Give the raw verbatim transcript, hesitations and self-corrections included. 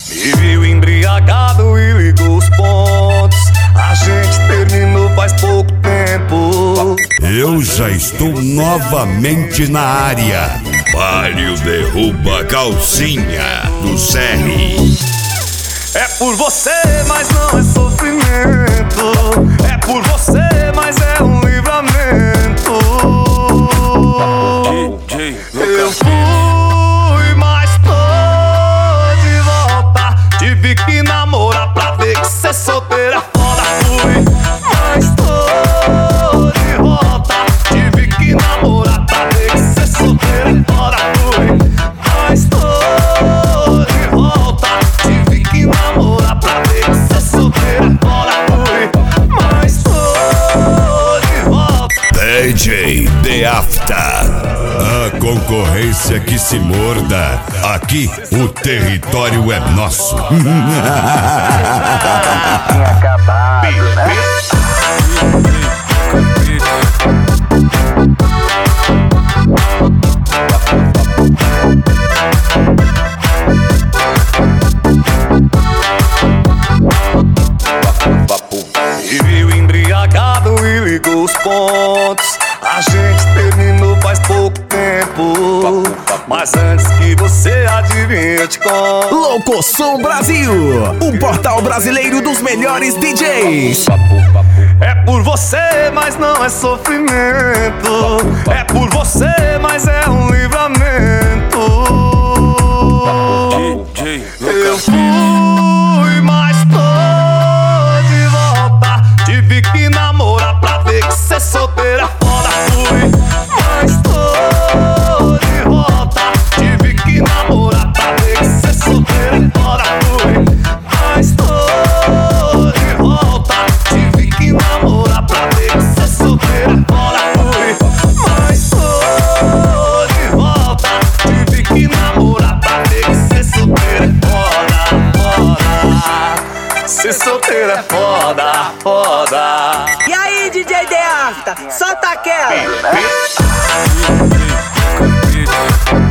Me viu embriagado e ligou os pontos. A gente terminou faz pouco tempo. Eu já estou novamente na área. Mário derruba calcinha do Serri. É por você, mas não é sofrimento. É por você, mas é um livramento. Eu fui, mas tô de volta. Tive que namorar pra ver que ser solteira é foda. Fui, mas tô de volta. Tive que namorar pra ver que ser solteira é foda. Fui, mas tô de volta. Tive que namorar pra ver que ser solteira é foda. Fui, mas tô de volta. D J The After. A concorrência que se morda. Aqui o território é nosso. Tinha acabado, né? Me viu embriagado e ligou os pontos. A gente terminou faz pouco tempo. Mas antes que você adivinhe, eu te conto. Loucosom Brasil, o portal brasileiro dos melhores D Js. É por você, mas não é sofrimento. É por você, mas é um livramento. Eu fui, mas tô de volta. Tive que namorar pra ver que ser solteira é foda. Fui, mas tô de volta. Tive que namorar pra ver que ser solteira é foda. Fui, mas tô de volta. Tive que namorar pra ver que ser solteira é foda. Fui, mas tô de volta. Tive que namorar pra ver que ser solteira é foda, foda. Ser solteira é foda, foda. E aí, D J The After, solta aquela. Né?